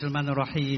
Bismillahirrahmanirrahim.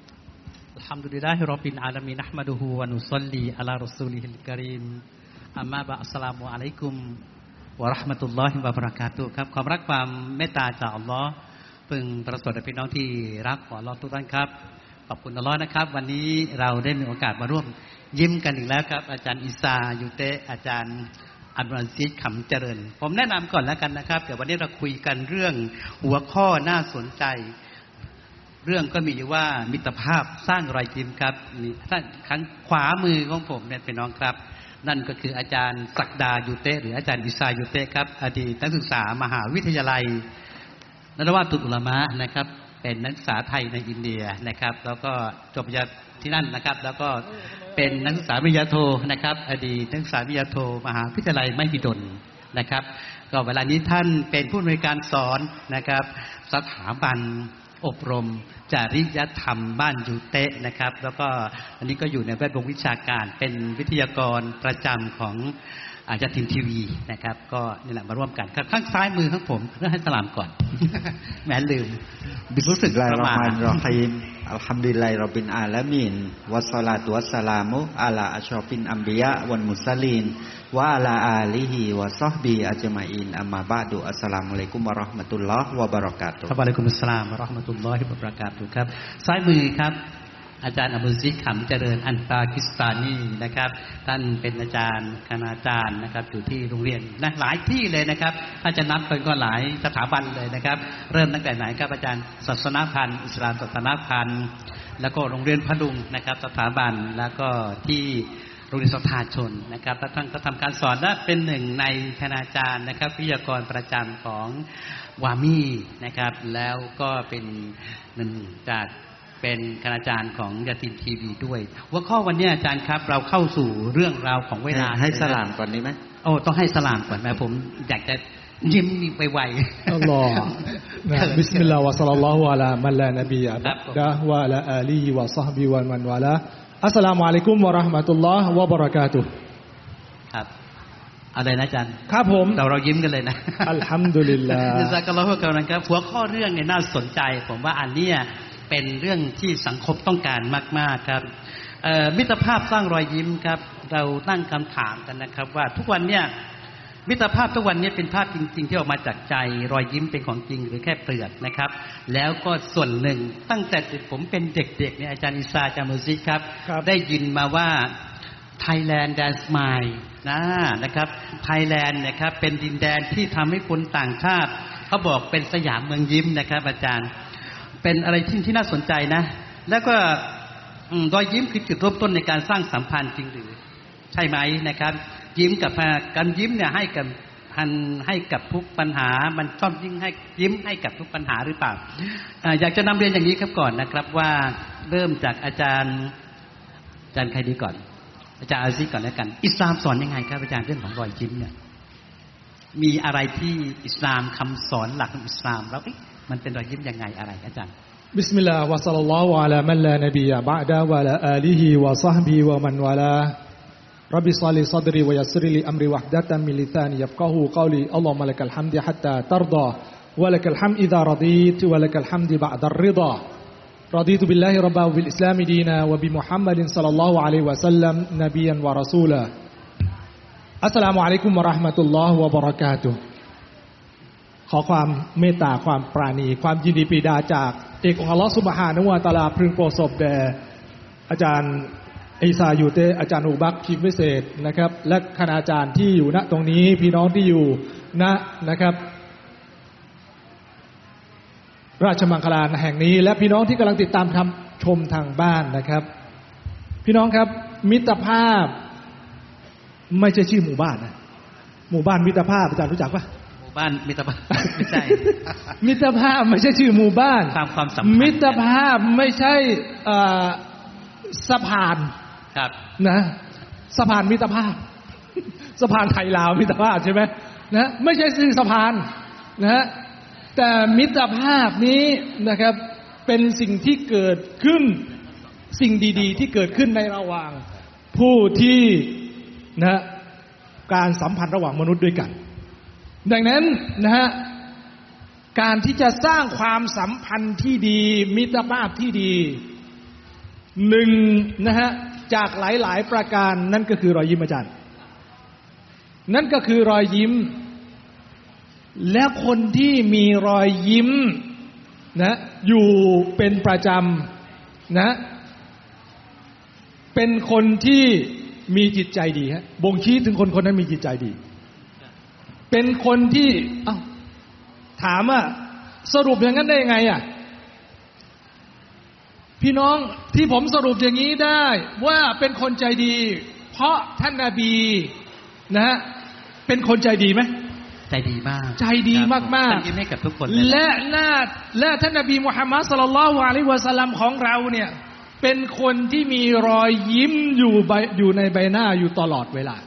Alhamdulillahirabbil alamin nahmaduhu wa nusalli ala rasulihil karim. Amma ba'd. Assalamualaikum warahmatullahi wabarakatuh ครับความรักความเมตตาจากอัลเลาะห์พึงประสบแด่พี่น้องที่รักของอัลเลาะห์ทุกท่านครับขอบคุณอัลเลาะห์นะครับวันนี้เราได้มีโอกาสมาร่วมยิ้มกันอีกแล้วครับอาจารย์อิซายูเตะอาจารย์อับดุลอาซีซขำเจริญผมแนะนำก่อนแล้วกันนะครับเดี๋ยววันนี้เราคุยกันเรื่องหัวข้อน่าสนใจเรื่องก็มีอยู่ว่ามิตรภาพสร้างรอยยิ้มครับมีท่านข้างขวามือของผมเนี่ยเป็นน้องครับนั่นก็คืออาจารย์ศักดายูเตะหรืออาจารย์อิซายูเตะครับอดีตนักศึกษามหาวิทยาลัยนรวาตุลอุลามะนะครับเป็นนักศึกษาไทยในอินเดียนะครับแล้วก็จบปริญญาที่นั่นนะครับแล้วก็เป็นนักศึกษาปริญญาโทนะครับอดีตนักศึกษาปริญญาโทมหาวิทยาลัยมหิดลนะครับก็เวลานี้ท่านเป็นผู้อำนวยการสอนนะครับสถาบันอบรมจริยธรรมบ้านยูเตะนะครับแล้วก็อันนี้ก็อยู่ในแวดวงวิชาการเป็นวิทยากรประจำของยาทินทีวีนะครับก็นี่แหละมาร่วมกันข้างซ้ายมือของผมเพื่อให้สลามก่อน แม้ลืมรู้สึกไรเรามารอฮีมอัลฮัมดุลิลลาฮิร็อบบิลอาลามีนวัสศอลาตุวัสสลามุอะลาอัชรอฟิลอัมบิยะวัลมุรสลีนวะอะลาอาลิฮิวะศอฮบิอัจมาอีนอัมมาบะดุอัสสลามุอะลัยกุมวะเราะห์มะตุลลอฮ์วะบะเราะกาตุฮ์วะอะลัยกุมุสสลามวะเราะห์มะตุลลอฮิวะบะเราะกาตุฮ์ครับซ้ายมือครับอาจารย์อับดุลอาซีซขำเจริญอันปากิสตานีนะครับท่านเป็นอาจารย์คณาจารย์นะครับอยู่ที่โรงเรียนนะหลายที่เลยนะครับถ้าจะนับกันก็หลายสถาบันเลยนะครับเริ่มตั้งแต่ไหนครับอาจารย์ศาสนพันธ์อิสลามศาสนพันธ์แล้วก็โรงเรียนพดุงนะครับสถาบันแล้วก็ที่โรงเรียนสถาชนนะครับท่านก็ทำการสอนและเป็นหนึ่งในคณาจารย์นะครับวิทยากรประจำของวามีนะครับแล้วก็เป็นหนึ่งจากเป็นคณาจารย์ของยาตินทีวีด้วยหัวข้อวันนี้อาจารย์ครับเราเข้าสู่เรื่องราวของเวลาให้สลามก่อนนี้ไหมโอ้ต้องให้สลามก่อนนะผมอยากจะยิ้มไวๆอัลลอฮ์บิสมิลลาห์วะศ็อลลัลลอฮุอะลามันลานบียะบะดะฮ์วะอะลาอาลีฮิวะศอฮบิวะมันวะลาอัสสลามุอะลัยกุมวะเราะห์มะตุลลอฮ์วะบะเราะกาตุฮ์ครับอะไรนะอาจารย์ครับผมเรายิ้มกันเลยนะอัลฮัมดุลิลลาห์ญะซากัลลอฮุค็อยรันครับหัวข้อเรื่องเนี่ยน่าสนใจผมว่าอันเนี้ยเป็นเรื่องที่สังคมต้องการมากๆครับมิตรภาพสร้างรอยยิ้มครับเราตั้งคำถามกันนะครับว่าทุกวันเนี่ยมิตรภาพทุกวันนี้เป็นภาพจริงๆที่ออกมาจากใจรอยยิ้มเป็นของจริงหรือแค่เปลือกนะครับแล้วก็ส่วนหนึ่งตั้งแต่ผมเป็นเด็กๆเนี่ยอาจารย์อิซาจามุซิครับได้ยินมาว่า Thailand Dance Smile นะครับ Thailand นะครับเป็นดินแดนที่ทำให้คนต่างชาติเขาบอกเป็นสยามเมืองยิ้มนะครับอาจารย์เป็นอะไรที่น่าสนใจนะแล้วก็รอยยิ้มคือจุดเริ่มต้นในการสร้างสัมพันธ์จริงหรือใช่ไหมนะครับยิ้มกับการยิ้มเนี่ยให้กับทุกปัญหามันชอบยิ้มให้กับทุกปัญหาหรือเปล่าอยากจะนำเรียนอย่างนี้ครับก่อนนะครับว่าเริ่มจากอาจารย์ใครดีก่อนอาจารย์อาซีก่อนแล้วกันอิสลามสอนยังไงครับอาจารย์เรื่องของรอยยิ้มเนี่ยมีอะไรที่อิสลามคำสอนหลักของอิสลามแล้วมันเป็นรอยยิ้มยังไงอะไรอาจารย์บิสมิลลาห์วะศ็อลลัลลอฮุอะลามันลานบียะบะดะฮ์วะอะลาอาลิฮิวะศอฮบิวะมันวะลาร็อบบิศอลิศอดรีวะยัสริลิอัมริวะฮ์ดะตัมมินลิซานียัฟกะฮูกอลีอัลลอฮุมะลักัลฮัมดุฮัตตาตัรฎาวะลักัลฮัมดอิซารอฎีตวะลักัลฮัมดุบะอ์ดัรริฎารอฎีตุบิลลาฮิร็อบบะวะบิลอิสลามดีนา วะบิมุฮัมมัดศ็อลลัลลอฮุอะลัยฮิวะซัลลัมนบียันวะรอซูลาอัสสลามุอะลัยกุมวะเราะห์มะตุลลอฮ์วะบะเราะกาตุฮ์ขอความเมตตาความปราณีความยินดีปรีดาจากเอกองค์อัลเลาะห์ซุบฮานะฮูวะตะอาลาพึงโปรดสบแด่อาจารย์อิซายูเตอาจารย์อุบักคิมวิเศษนะครับและคณาจารย์ที่อยู่ณตรงนี้พี่น้องที่อยู่นะครับราชมังคลาแห่งนี้และพี่น้องที่กำลังติดตามชมทางบ้านนะครับพี่น้องครับมิตรภาพไม่ใช่ชื่อหมู่บ้านนะหมู่บ้านมิตรภาพอาจารย์รู้จักปะบ้านมิตรภาพไม่ใช่มิตรภาพไม่ใช่ชื่อหมู่บ้านตามความสัมพันธ์มิตรภาพไม่ใช่สะพานครับนะสะพานมิตรภาพสะพานไทยลาวมิตรภาพใช่ไหมนะไม่ใช่ชื่อสะพานนะแต่มิตรภาพนี้นะครับเป็นสิ่งที่เกิดขึ้นสิ่งดีๆที่เกิดขึ้นในระหว่างผู้ที่นะการสัมพันธ์ระหว่างมนุษย์ด้วยกันดังนั้นนะฮะการที่จะสร้างความสัมพันธ์ที่ดีมิตรภาพที่ดีหนึ่งนะฮะจากหลายๆประการนั่นก็คือรอยยิ้มอาจารย์นั่นก็คือรอยยิ้มและคนที่มีรอยยิ้มนะอยู่เป็นประจำนะเป็นคนที่มีจิตใจดีฮะบ่งชี้ถึงคนคนนั้นมีจิตใจดีเป็นคนที่ถามว่าสรุปอย่างนั้นได้ยังไงอ่ะพี่น้องที่ผมสรุปอย่างนี้ได้ว่าเป็นคนใจดีเพราะท่านนบีนะฮะเป็นคนใจดีไหมใจดีมากใจดีมากๆยิ้มให้กับทุกคนและท่านนบีมุฮัมมัดศ็อลลัลลอฮุอะลัยฮิวะซัลลัมของเราเนี่ยเป็นคนที่มีรอยยิ้มอยู่ในใบหน้าอยู่ตลอดเวลา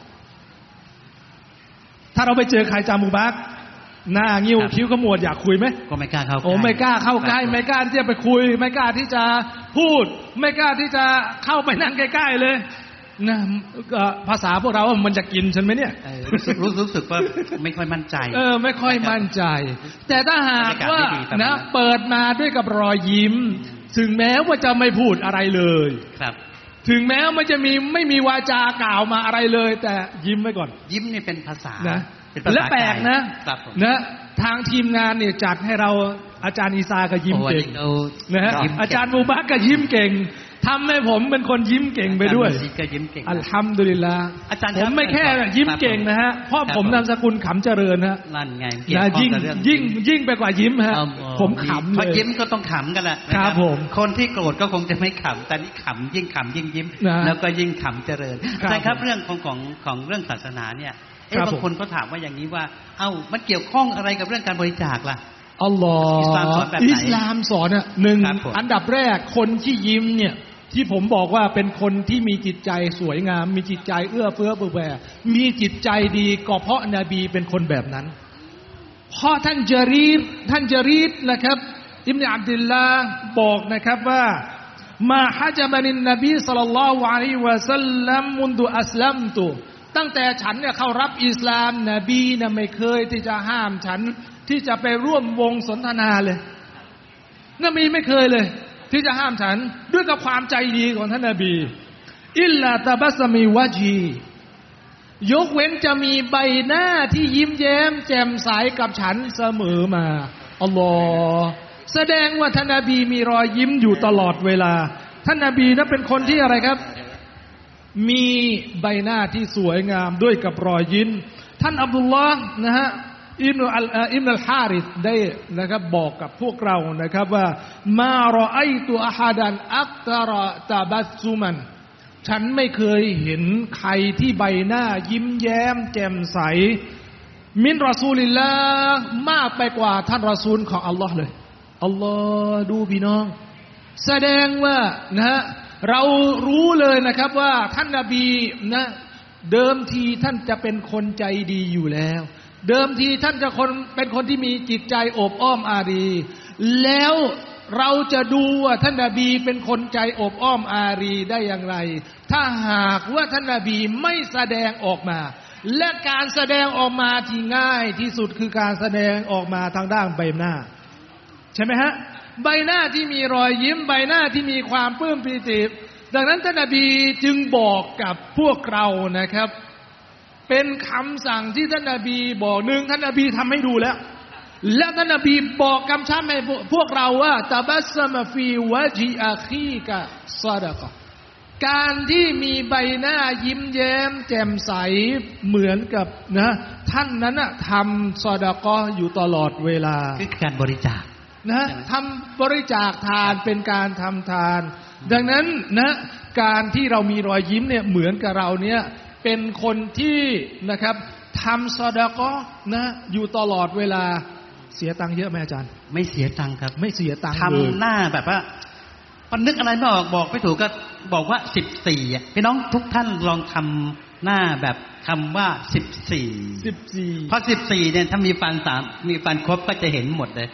ถ้าเราไปเจอใครจามุบักหน้างิ้วคิ้วขมวดอยากคุยไหมก็ไม่กล้าเข้าใกล้ไม่กล้าเข้าใกล้ไม่กล้าที่จะไปคุยไม่กล้าที่จะพูดไม่กล้าที่จะเข้าไปนั่งใกล้ๆเลยนะภาษาพวกเรามันจะกินฉันไหมเนี่ยรู้สึกว่าไม่ค่อยมั่นใจไม่ค่อยมั่นใจแต่ถ้าหากว่านะเปิดมาด้วยกับรอยยิ้มถึงแม้ว่าจะไม่พูดอะไรเลยครับถึงแม้มันจะไม่มีวาจากล่าวมาอะไรเลยแต่ยิ้มไว้ก่อนยิ้มนี่เป็นภาษานะและแปลกนะทางทีมงานเนี่ยจัดให้เราอาจารย์อีซาก็ยิ้มเก่งนะฮะอาจารย์มูบักก็ยิ้มเก่งทำให้ผมเป็นคนยิ้มเก่งไปด้วยอัลฮัมดุลิลลาห์ผมไม่แค่ยิ้มเก่งนะฮะเพราะผมนามสกุลขำเจริญฮะนั่นไงยิ่งไปกว่ายิ้มฮะผมขำเลยพอยิ้มก็ต้องขำกันแหละครับผมคนที่โกรธก็คงจะไม่ขำแต่นี่ขำยิ่งยิ้มแล้วก็ยิ่งขำเจริญใช่ครับเรื่องของเรื่องศาสนาเนี่ยบางคนก็ถามว่าอย่างนี้ว่ามันเกี่ยวข้องอะไรกับเรื่องการบริจาคล่ะอัลลอฮ์อิสลามสอนอ่ะหนึ่งอันดับแรกคนที่ยิ้มเนี่ยที่ผมบอกว่าเป็นคนที่มีจิตใจสวยงามมีจิตใจเอื้อเฟื้อเผื่อแผ่มีจิตใจดีก็เพราะนบีเป็นคนแบบนั้นเพราะท่านจารีดนะครับอิบนุอับดุลลาห์บอกนะครับว่ามาฮะจาบันินนบีศ็อลลัลลอฮุอะลัยฮิวะซัลลัมมุนดุอัสลัมตุตั้งแต่ฉันเนี่ยเข้ารับอิสลามนบีน่ะไม่เคยที่จะห้ามฉันที่จะไปร่วมวงสนทนาเลยนบีไม่เคยเลยที่จะห้ามฉันด้วยกับความใจดีของท่านนบีอิลลาตะบัสมีวะจียกเว้นจะมีใบหน้าที่ยิ้มแย้มแจ่มใสกับฉันเสมอมาอัลลอฮ์แสดงว่าท่านนบีมีรอยยิ้มอยู่ตลอดเวลาท่านนบีนั้นเป็นคนที่อะไรครับมีใบหน้าที่สวยงามด้วยกับรอยยิ้มท่านอับดุลลอฮ์นะฮะอิบนุลฮาริษได้นะครับบอกกับพวกเรานะครับว่ามารอไอตุอะฮาดันอักตรตะบัสซุมันฉันไม่เคยเห็นใครที่ใบหน้ายิ้มแย้มแจ่มใสมินรอซูลิลลาห์มากไปกว่าท่านรอซูลของอัลลอฮ์เลยอัลลอฮ์ดูพี่น้องแสดงว่านะฮะเรารู้เลยนะครับว่าท่านนบีนะเดิมทีท่านจะเป็นคนใจดีอยู่แล้วเดิมทีท่านจะเป็นคนที่มีจิตใจอบอ้อมอารีแล้วเราจะดูว่าท่านนบีเป็นคนใจอบอ้อมอารีได้อย่างไรถ้าหากว่าท่านนบีไม่แสดงออกมาและการแสดงออกมาที่ง่ายที่สุดคือการแสดงออกมาทางด้านใบหน้าใช่ไหมฮะใบหน้าที่มีรอยยิ้มใบหน้าที่มีความปลื้มปีติดังนั้นท่านนบีจึงบอกกับพวกเรานะครับเป็นคำสั่งที่ท่านนบีบอกหนึ่งท่านนบีทำให้ดูแล้วและท่านนบีบอกกำชับให้พวกเราว่าตะบัสมะฟีวะจิอาคีกะซอดะกะการที่มีใบหน้ายิ้มแย้มแจ่มใสเหมือนกับนะท่านนั้นน่ะทำซอดะกะอยู่ตลอดเวลาคือการบริจาคนะทำบริจาคทานเป็นการทำทานดังนั้นนะการที่เรามีรอยยิ้มเนี่ยเหมือนกับเราเนี่ยเป็นคนที่นะครับทำซอดะกอนะอยู่ตลอดเวลาเสียตังค์เยอะไหมอาจารย์ไม่เสียตังค์ครับไม่เสียตังค์เลยทำหน้าแบบว่าปันนึกอะไรไม่ออกบอกไม่ถูกก็บอกว่า14อ่ะพี่น้องทุกท่านลองทำหน้าแบบคำว่า14เพราะ14เนี่ยถ้ามีฟันครบก็จะเห็นหมดเลย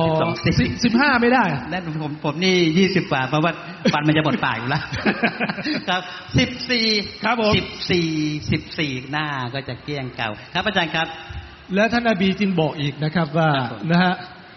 15ไม่ได้นั่นผมนี่20กว่าเพราะว่าฟันมันจะหมดปากอยู่แล้วครับ14 ครับผม 14หน้าก็จะเกลี้ยงเก่าครับอาจารย์ครับแล้วท่านนบีจึงบอกอีกนะครับว่านะฮะ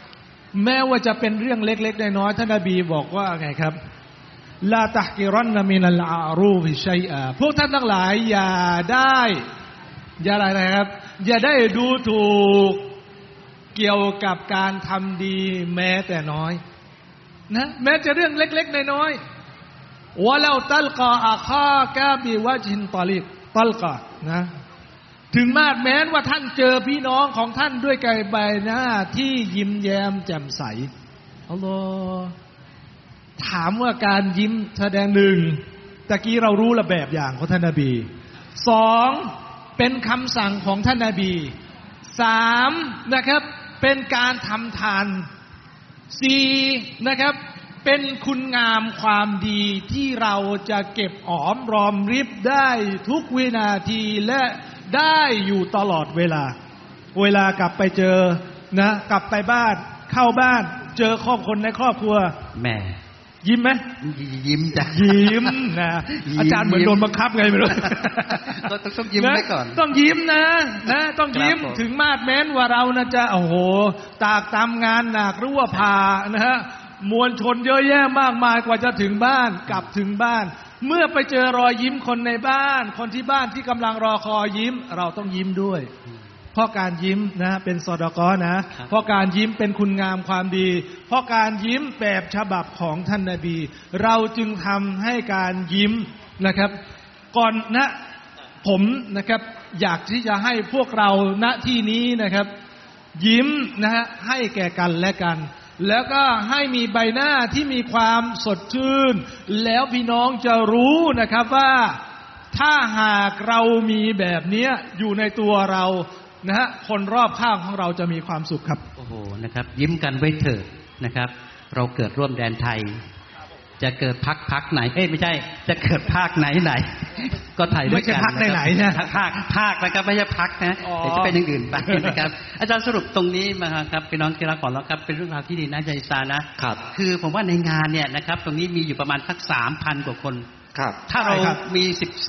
แม้ว่าจะเป็นเรื่องเล็กๆน้อยๆท่านนบีบอกว่าไงครับลาตะกิรันนะมินัลอารูฟิชัยอะพวกท่านทั้งหลายอย่าอะไรนะครับอย่าได้ดูถูกเกี่ยวกับการทำดีแม้แต่น้อยนะแม้จะเรื่องเล็กๆน้อยๆวะลาตัลกาอะคากะบิวะจินตอลิกตัลกานะถึงแม้ว่าท่านเจอพี่น้องของท่านด้วยกายใบหน้าที่ยิ้มแย้มแจ่มใสอัลลอฮ์ถามว่าการยิ้มแสดงหนึ่งตะกี้เรารู้ละแบบอย่างของท่านนบีสองเป็นคำสั่งของท่านนบีสามนะครับเป็นการทำทานสี่นะครับเป็นคุณงามความดีที่เราจะเก็บหอมรอมริบได้ทุกวินาทีและได้อยู่ตลอดเวลากลับไปเจอนะกลับไปบ้านเข้าบ้านเจอครอบคนในครอบครัวแม่ยิ้มไหมยิ้มจ้ะยิ้มนะอาจารย์เหมือนโดนบังคับไงไม่รู้ต้องยิ้มไว้ก่อนต้องยิ้มนะต้องยิ้มถึงมาดแม้นว่าเรานะจะโอ้โหตากตามงานหนักหรือว่าพานะฮะมวลชนเยอะแยะมากมายกว่าจะถึงบ้านกลับถึงบ้านเมื่อไปเจอรอยยิ้มคนในบ้านคนที่บ้านที่กำลังรอคอยยิ้มเราต้องยิ้มด้วยเพราะการยิ้มนะเป็นซอดากอนะเพราะการยิ้มเป็นคุณงามความดีเพราะการยิ้มแบบฉบับของท่านนบีเราจึงทำให้การยิ้มนะครับก่อนนะผมนะครับอยากที่จะให้พวกเราณที่นี้นะครับยิ้มนะฮะให้แก่กันและกันแล้วก็ให้มีใบหน้าที่มีความสดชื่นแล้วพี่น้องจะรู้นะครับว่าถ้าหากเรามีแบบนี้อยู่ในตัวเรานะฮะคนรอบข้างของเราจะมีความสุขครับโอ้โหนะครับยิ้มกันไว้เถิดนะครับเราเกิดร่วมแดนไทยจะเกิดพักไหนไม่ใช่จะเกิดภาคไหนก็ไทยด้วยกันไม่ใช่พักไหนนะภาคนะครับไม่ใช่พักนะเดี๋ยวจะเป็นอย่างอื่นไปนะครับอาจารย์สรุปตรงนี้มาครับพี่น้องที่รักของเราครับเป็นเรื่องราวที่ดีนะใจซานะครับคือผมว่าในงานเนี่ยนะครับตรงนี้มีอยู่ประมาณสัก 3,000 กว่าคนถ้าเรามี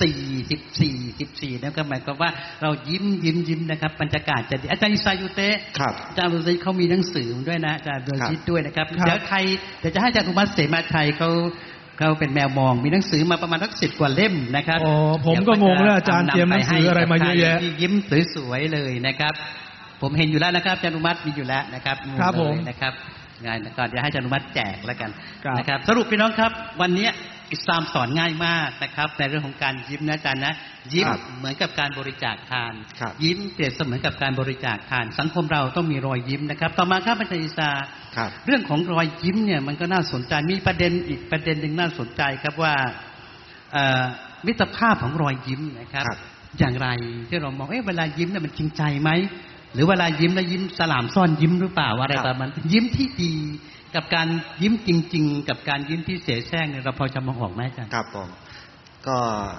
14นั่นก็หมายความว่าเรายิ้มนะครับบรรยากาศจะดีอาจารย์อิซายุเตะอาจารย์รุซิเขามีหนังสือด้วยนะอาจารย์รุซิด้วยนะครับเดี๋ยวจะให้อาจารย์อุมัตเสมาชัยเขาเป็นแมวมองมีหนังสือมาประมาณสัก10 กว่าเล่มนะครับผมก็งงแล้วอาจารย์เตรียมหนังสืออะไรมาเยอะแยะยิ้มสวยๆเลยนะครับผมเห็นอยู่แล้วนะครับอาจารย์อุมัตมีอยู่แล้วนะครับครับผมนะครับงานก่อนจะให้อาจารย์อุมัตแจกแล้วกันนะครับสรุปพี่น้องครับวันนี้อิสลามสอนง่ายมากนะครับในเรื่องของการยิ้มนะอาจารย์นะยิ้มเหมือนกับการบริจาคทานยิ้มเปรียบเสมือนกับการบริจาคทานสังคมเราต้องมีรอยยิ้มนะครับต่อมาครับอาจารย์อิสาเรื่องของรอยยิ้มเนี่ยมันก็น่าสนใจมีประเด็นอีกประเด็นหนึ่งน่าสนใจครับว่ามิตรภาพของรอยยิ้มนะครับอย่างไรที่เรามองเวลายิ้มเนี่ยมันจริงใจไหมหรือเวลายิ้มแล้วยิ้มสลามซ่อนยิ้มหรือเปล่าอะไรประมาณนั้นยิ้มที่ดีกับการยิ้มจริงๆกับการยิ้มที่เสแสร้งเนี่ยเราพอจะมองออกไหมอาจารย์ครับผมก็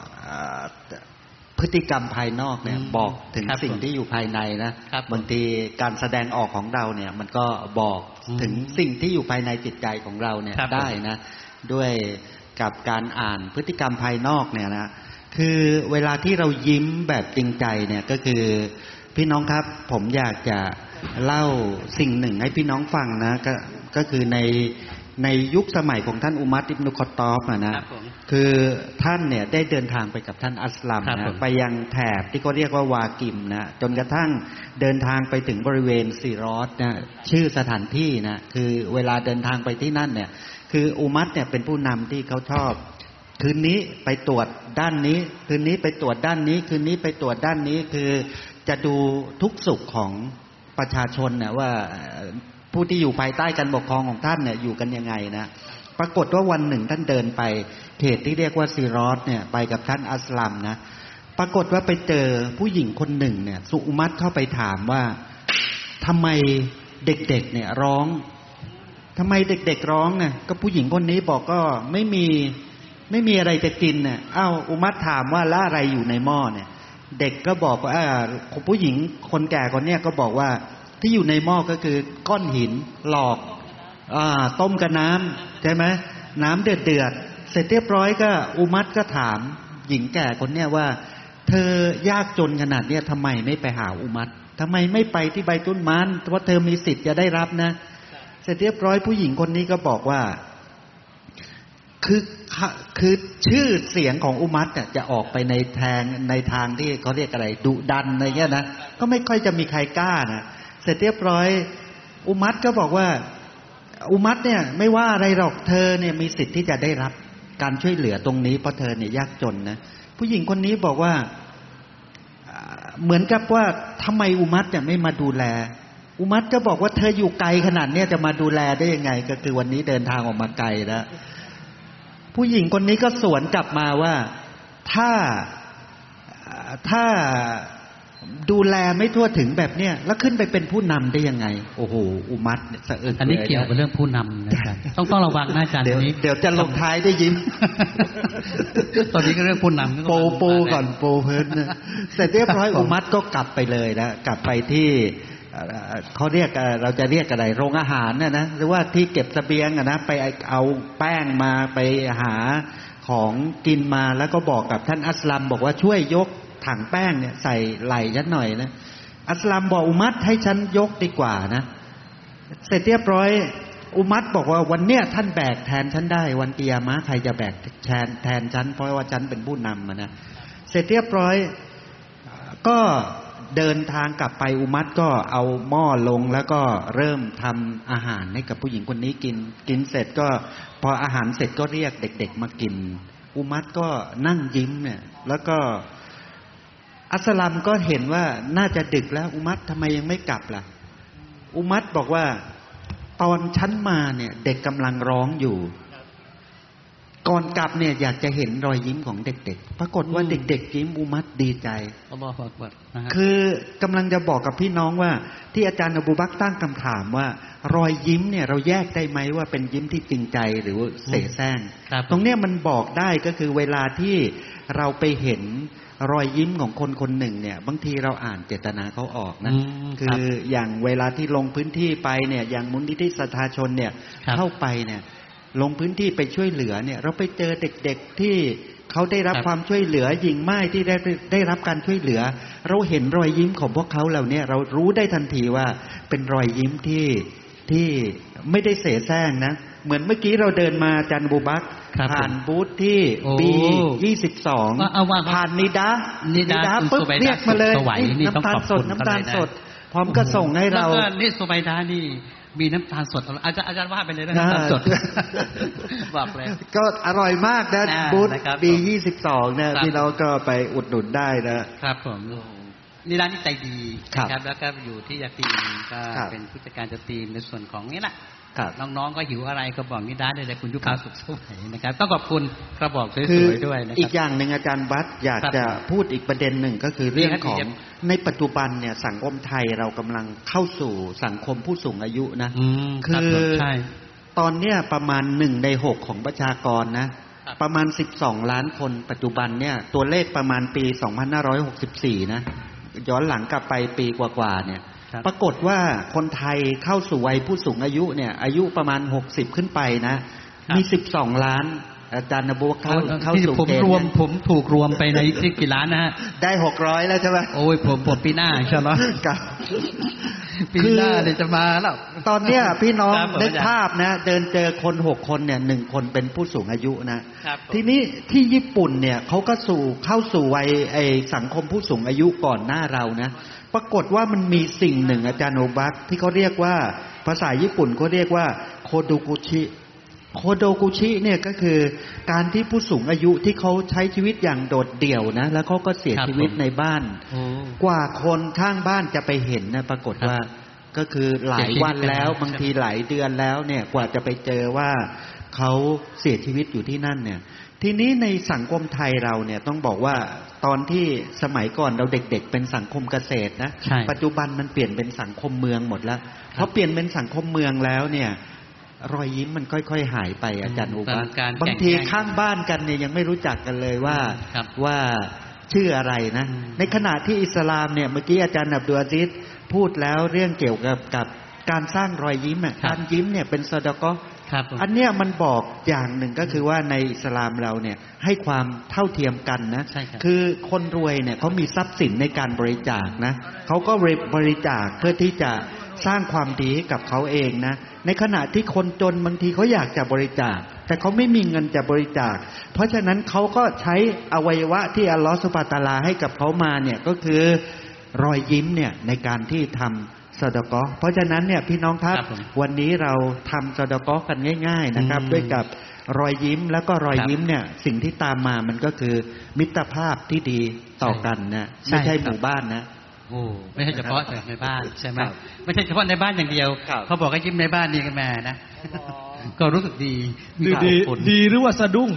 พฤติกรรมภายนอกเนี่ยบอกถึงสิ่งที่อยู่ภายในนะบางทีการแสดงออกของเราเนี่ยมันก็บอกถึงสิ่งที่อยู่ภายในจิตใจของเราเนี่ยได้นะด้วยกับการอ่านพฤติกรรมภายนอกเนี่ยนะคือเวลาที่เรายิ้มแบบจริงใจเนี่ยก็คือพี่น้องครับผมอยากจะเล่าสิ่งหนึ่งให้พี่น้องฟังนะก็คือในยุคสมัยของท่านอุมัรอิบนุคอฏฏอบนะคือท่านเนี่ยได้เดินทางไปกับท่านอัสลัมนะไปยังแถบที่เขาเรียกว่าวากิมนะจนกระทั่งเดินทางไปถึงบริเวณซีรอสนะชื่อสถานที่นะคือเวลาเดินทางไปที่นั่นเนี่ยคืออุมัรเนี่ยเป็นผู้นำที่เขาชอบคืนนี้ไปตรวจด้านนี้คืนนี้ไปตรวจด้านนี้คืนนี้ไปตรวจด้านนี้คือจะดูทุกสุขของประชาชนเนี่ยว่าผู้ที่อยู่ภายใต้การปกครองของท่านเนี่ยอยู่กันยังไงนะปรากฏว่าวันหนึ่งท่านเดินไปเขตที่เรียกว่าซีรอสเนี่ยไปกับท่านอัสลัมนะปรากฏว่าไปเจอผู้หญิงคนหนึ่งเนี่ยสุอุมัตเข้าไปถามว่าทำไมเด็กๆเนี่ยร้องทำไมเด็กๆร้องเนี่ยก็ผู้หญิงคนนี้บอกก็ไม่มีอะไรจะกินเนี่ยอ้าวอุมัตถามว่าแล้วอะไรอยู่ในหม้อเนี่ยเด็กก็บอกว่าผู้หญิงคนแก่คนเนี้ยก็บอกว่าที่อยู่ในหม้อก็คือก้อนหินหลอกต้มกับน้ำใช่ไหมน้ำเดือดเสร็จเรียบร้อยก็อุมัตก็ถามหญิงแก่คนเนี้ยว่าเธอยากจนขนาดเนี้ยทำไมไม่ไปหาอุมัตทำไมไม่ไปที่ไบตุลมานเพราะเธอมีสิทธิ์จะได้รับนะเสร็จเรียบร้อยผู้หญิงคนนี้ก็บอกว่าคือชื่อเสียงของอุมัตเนี่ยจะออกไปในทางที่เขาเรียกอะไรดุดันอะไรเงี้ยนะก็ไม่ค่อยจะมีใครกล้านะเสร็จเรียบร้อยอุมัตก็บอกว่าอุมัตเนี่ยไม่ว่าอะไรหรอกเธอเนี่ยมีสิทธิ์ที่จะได้รับการช่วยเหลือตรงนี้เพราะเธอเนี่ยยากจนนะผู้หญิงคนนี้บอกว่าเหมือนกับว่าทำไมอุมัตเนี่ยไม่มาดูแลอุมัตก็บอกว่าเธออยู่ไกลขนาดนี้จะมาดูแลได้ยังไงก็คือวันนี้เดินทางออกมาไกลแล้วผู้หญิงคนนี้ก็สวนกลับมาว่าถ้าดูแลไม่ทั่วถึงแบบเนี้ยแล้วขึ้นไปเป็นผู้นำได้ยังไงโอ้โหอุมัตสะอึกอันนี้เกี่ยวกับเรื่องผู้นำนะครับต้องระวังนะอาจารย์นี้เดี๋ยวจะลงท้ายได้ยิ้มตอนนี้ก็เรื่องผู้นำปูก่อนปูเพิ่นเสร็จเรียบร้อยอุมัตก็กลับไปเลยนะกลับไปที่เขาเรียกเราจะเรียกอะไรโรงอาหารนะหรือว่าที่เก็บเสบียงนะไปเอาแป้งมาไปหาของกินมาแล้วก็บอกกับท่านอัสลัมบอกว่าช่วยยกถังแป้งเนี่ยใส่ไหล่ฉันหน่อยนะอัสลัมบอกอุมัตให้ฉันยกดีกว่านะเสร็จเรียบร้อยอุมัตบอกว่าวันเนี้ยท่านแบกแทนฉันได้วันกิยามะห์ใครจะแบกแทนฉันเพราะว่าฉันเป็นผู้นำนะเสร็จเรียบร้อยก็เดินทางกลับไปอุมัตก็เอาหม้อลงแล้วก็เริ่มทำอาหารให้กับผู้หญิงคนนี้กินเสร็จก็พออาหารเสร็จก็เรียกเด็กๆมากินอุมัตก็นั่งยิ้มเนี่ยแล้วก็อัสลัมก็เห็นว่าน่าจะดึกแล้วอุมัตทำไมยังไม่กลับล่ะอุมัตบอกว่าตอนฉันมาเนี่ยเด็กกำลังร้องอยู่ก่อนกลับเนี่ยอยากจะเห็นรอยยิ้มของเด็กๆปรากฏว่าเด็กๆยิ้มอุมัตดีใจคือกำลังจะบอกกับพี่น้องว่าที่อาจารย์อบูบักรตั้งคำถามว่ารอยยิ้มเนี่ยเราแยกได้ไหมว่าเป็นยิ้มที่จริงใจหรือเสแสร้งตรงเนี้ยมันบอกได้ก็คือเวลาที่เราไปเห็นรอยยิ้มของคนคนหนึ่งเนี่ยบางทีเราอ่านเจตนาเขาออกนะคืออย่างเวลาที่ลงพื้นที่ไปเนี่ยอย่างมูลนิธิสถาชนเนี่ยเข้าไปเนี่ยลงพื้นที่ไปช่วยเหลือเนี่ยเราไปเจอเด็กๆที่เขาได้รับความช่วยเหลือหญิงม่ายที่ได้รับการช่วยเหลือเราเห็นรอยยิ้มของพวกเขาเหล่านี้เรารู้ได้ทันทีว่าเป็นรอยยิ้มที่ไม่ได้เสแสร้งนะเหมือนเมื่อกี้เราเดินมาจันบูบักผ่านบูธที่ B22 ผ่านนิดาปุ๊บเรียกมาเลยน้ำตาลสดพร้อมก็ส่งให้เรานี่สุไบดานี่มีน้ำตาลสดอาจารย์ว่าไปเลยนะน้ำตาลสดบอกเลยก็อร่อยมากนะบูธ B22 เนี่ยที่เราก็ไปอุดหนุนได้นะครับผมนี่ร้านนี้ใจดีครับแล้วก็อยู่ที่ยาตีนก็เป็นผู้จัดการยาตีนในส่วนของนี่แหละน้องๆก็หิวอะไรก็บอกนี่ได้เลยคุณยุพาสุขสวัยนะครับต้องขอบคุณกระบอกสวยๆด้วยนะครับอีกอย่างหนึ่งอาจารย์บัตรอยากจะพูดอีกประเด็นหนึ่งก็คือเรื่องของในปัจจุบันเนี่ยสังคมไทยเรากำลังเข้าสู่สังคมผู้สูงอายุนะคือตอนเนี้ยประมาณ1 ใน 6ของประชากรนะประมาณ12 ล้านคนปัจจุบันเนี่ยตัวเลขประมาณปี2564นะย้อนหลังกลับไปปีกว่าๆเนี่ยปรากฏว่าคนไทยเข้าสู่วัยผู้สูงอายุเนี่ยอายุประมาณ60ขึ้นไปนะมี12 ล้านอาจารย์นบุวเข้าสู่เกณฑ์ผมถูกรวมไปในกี่ล้านนะฮะได้600แล้วใช่ไหมโอ้ยผมปีหน้าใช่ไหมปีหน้าเดี๋ยวจะมาแล้วตอนเนี้ยพี่น้องนึกภาพนะเดินเจอคน6 คนเนี่ย1 คนเป็นผู้สูงอายุนะทีนี้ที่ญี่ปุ่นเนี่ยเขาก็เข้าสู่วัยสังคมผู้สูงอายุก่อนหน้าเรานะปรากฏว่ามันมีสิ่งหนึ่งอาจารย์โอบักที่เขาเรียกว่าภาษาญี่ปุ่นเขาเรียกว่าโคโดกุชิเนี่ยก็คือการที่ผู้สูงอายุที่เขาใช้ชีวิตอย่างโดดเดี่ยวนะแล้วเขาก็เสียชีวิตในบ้านกว่าคนข้างบ้านจะไปเห็นนะปรากฏว่าก็คือหลายวันแล้วบางทีหลายเดือนแล้วเนี่ยกว่าจะไปเจอว่าเขาเสียชีวิตอยู่ที่นั่นเนี่ยทีนี้ในสังคมไทยเราเนี่ยต้องบอกว่าตอนที่สมัยก่อนเราเด็กๆเป็นสังคมเกษตรนะปัจจุบันมันเปลี่ยนเป็นสังคมเมืองหมดแล้วเพราะเปลี่ยนเป็นสังคมเมืองแล้วเนี่ยรอยยิ้มมันค่อยๆหายไปอาจารย์อุบะบางทีข้างบ้านกันเนี่ยยังไม่รู้จักกันเลยว่าชื่ออะไรนะในขณะที่อิสลามเนี่ยเมื่อกี้อาจารย์อับดุลอาซิซพูดแล้วเรื่องเกี่ยวกับการสร้างรอยยิ้มการยิ้มเนี่ยเป็นซอดาเกาะห์อันเนี้ยมันบอกอย่างหนึ่งก็คือว่าในอิสลามเราเนี่ยให้ความเท่าเทียมกันนะคือคนรวยเนี่ยเขามีทรัพย์สินในการบริจาคนะเขาก็บริจาคเพื่อที่จะสร้างความดีให้กับเขาเองนะในขณะที่คนจนบางทีเขาอยากจะบริจาคแต่เขาไม่มีเงินจะบริจาคเพราะฉะนั้นเขาก็ใช้อวัยวะที่อัลลอฮฺซุบฮานะฮูวะตะอาลาให้กับเขามาเนี่ยก็คือรอยยิ้มเนี่ยในการที่ทำซอดาเกาะห์เพราะฉะนั้นเนี่ยพี่น้องครับวันนี้เราทำซอดาเกาะห์กันง่ายๆนะครับด้วยกับรอยยิ้มแล้วก็รอยยิ้มเนี่ยสิ่งที่ตามมามันก็คือมิตรภาพที่ดีต่อกันนะไม่ใช่หมู่บ้านนะโอ้ไม่ใช่เฉพาะแต่ในบ้านใช่ไหมไม่ใช่เฉพาะในบ้านอย่างเดียวเขาบอกให้ยิ้มในบ้านนี่กันมานะก็รู้สึกดีดีหรือว่าสะดุ้ง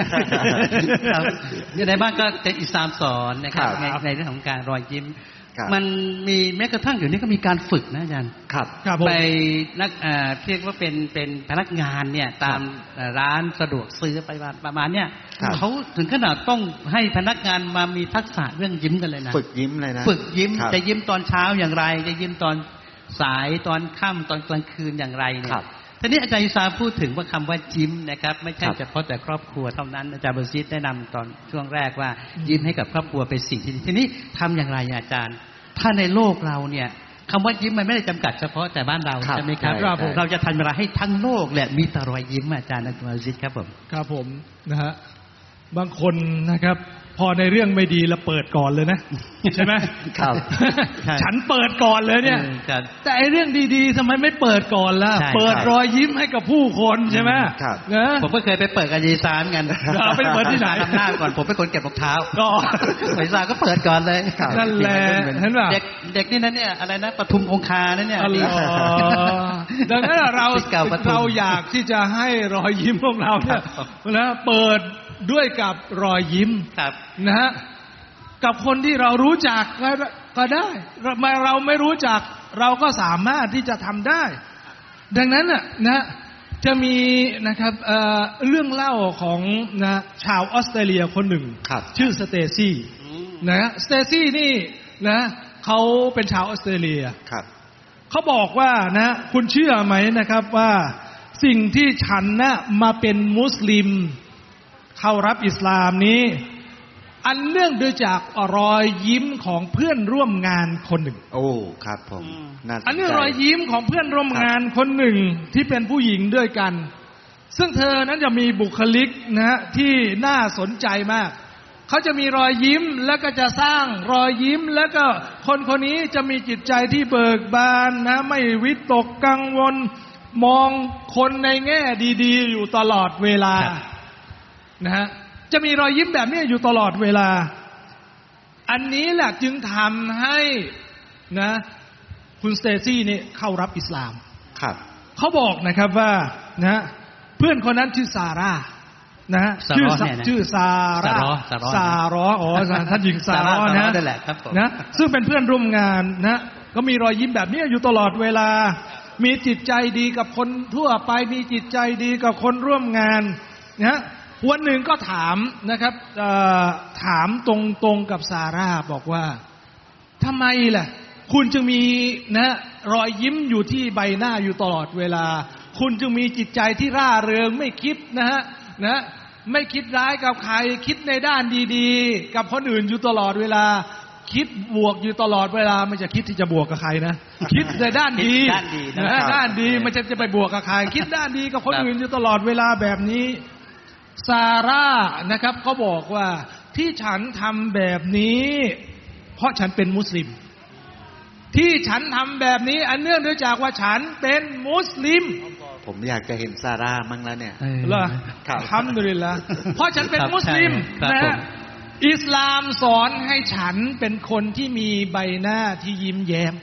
ในบ้านก็จะอิสลามสอนนะครับในเรื่องของการรอยยิ้มมันมีแม้กระทั่งอยู่นี้ก็มีการฝึกนะอาจารย์ไปนักเรียกว่าเป็นพนักงานเนี่ยตามร้านสะดวกซื้อไปประมาณเนี่ยเขาถึงขนาดต้องให้พนักงานมามีทักษะเรื่องยิ้มกันเลยนะฝึกยิ้มเลยนะฝึกยิ้มจะยิ้มตอนเช้าอย่างไรจะยิ้มตอนสายตอนค่ำตอนกลางคืนอย่างไรเนี่ยทีนี้อาจารย์อิสาพูดถึงว่าคำว่ายิ้มนะครับไม่ใช่เฉพาะแต่ครอบครัวเท่านั้นอาจารย์บรซิดแนะนำตอนช่วงแรกว่ายิ้มให้กับครอบครัวเป็นสิ่งที่ดีทีนี้ทำอย่างไรอาจารย์ถ้าในโลกเราเนี่ยคำว่ายิ้มมันไม่ได้จำกัดเฉพาะแต่บ้านเราใช่ไหมครับเราจะทำเวลาให้ทั้งโลกแหละมีแต่รอยยิ้มอาจารย์บรซิดครับผมครับผมนะฮะบางคนนะครับพอในเรื่องไม่ดีเราเปิดก่อนเลยนะใช่ไหมครับฉันเปิดก่อนเลยเนี่ยแต่ไอ้เรื่องดีๆทำไมไม่เปิดก่อนล่ะเปิดรอยยิ้มให้กับผู้คนใช่ไหมนะผมก็เคยไปเปิดกับยีซานกันไปเปิดที่ไหนทำหน้าก่อนผมเป็นคนเก็บรองเท้าก็ยีซานก็เปิดก่อนเลยนั่นแหละเห็นป่ะเด็กนี่นั่นเนี่ยอะไรนะปทุมคงคานั่นเนี่ยดังนั้นเราอยากที่จะให้รอยยิ้มพวกเราเนี่ยนะเปิดด้วยกับรอยยิ้มนะฮะกับคนที่เรารู้จักก็ได้เราไม่รู้จักเราก็สามารถที่จะทำได้ดังนั้นนะจะมีนะครับเรื่องเล่าของนะชาวออสเตรเลียคนหนึ่งชื่อสเตซี่นะสเตซี่นี่นะเขาเป็นชาวออสเตรเลียเขาบอกว่านะคุณเชื่อไหมนะครับว่าสิ่งที่ฉันนะมาเป็นมุสลิมเข้ารับอิสลามนี้อันเนื่องโดยจากรอยยิ้มของเพื่อนร่วมงานคนหนึ่งโอ้ครับผมอันนี้รอยยิ้มของเพื่อนร่วมงานคนหนึ่งที่เป็นผู้หญิงด้วยกันซึ่งเธอนั้นจะมีบุคลิกนะฮะที่น่าสนใจมากเขาจะมีรอยยิ้มแล้วก็จะสร้างรอยยิ้มแล้วก็คนคนนี้จะมีจิตใจที่เบิกบานนะไม่วิตกกังวลมองคนในแง่ดีๆอยู่ตลอดเวลานะฮะจะมีรอยยิ้มแบบนี้อยู่ตลอดเวลาอันนี้แหละจึงทำให้นะคุณสเตซี่นี่เข้ารับอิสลามครับเขาบอกนะครับว่านะเพื่อนคนนั้นชื่อซาร่านะชื่อซาร่าอ๋อท่านหญิงซาร่านะซึ่งเป็นเพื่อนร่วมงานนะก็มีรอยยิ้มแบบนี้อยู่ตลอดเวลามีจิตใจดีกับคนทั่วไปมีจิตใจดีกับคนร่วมงานนะวันหนึ่งก็ถามนะครับถามตรงๆกับซาร่าบอกว่าทำไมล่ะคุณจึงมีนะรอยยิ้มอยู่ที่ใบหน้าอยู่ตลอดเวลาคุณจึงมีจิตใจที่ร่าเริงไม่คิดนะไม่คิดร้ายกับใครคิดในด้านดีๆกับคนอื่นอยู่ตลอดเวลาคิดบวกอยู่ตลอดเวลาไม่จะคิดที่จะบวกกับใครนะคิดในด้านดีนะด้านดีไม่จะไปบวกกับใครคิดด้านดีกับคนอื่นอยู่ตลอดเวลาแบบนี้ซาร่านะครับเขาบอกว่าที่ฉันทำแบบนี้เพราะฉันเป็นมุสลิมที่ฉันทำแบบนี้อันเนื่องด้วยจากว่าฉันเป็นมุสลิมผมอยากจะเห็นซาร่ามั่งแล้วเนี่ยเหรอทำด้วยละเพราะฉันเป็นมุสลิมนะอิสลามสอนให้ฉันเป็นคนที่มีใบหน้าที่ยิ้มแย้ม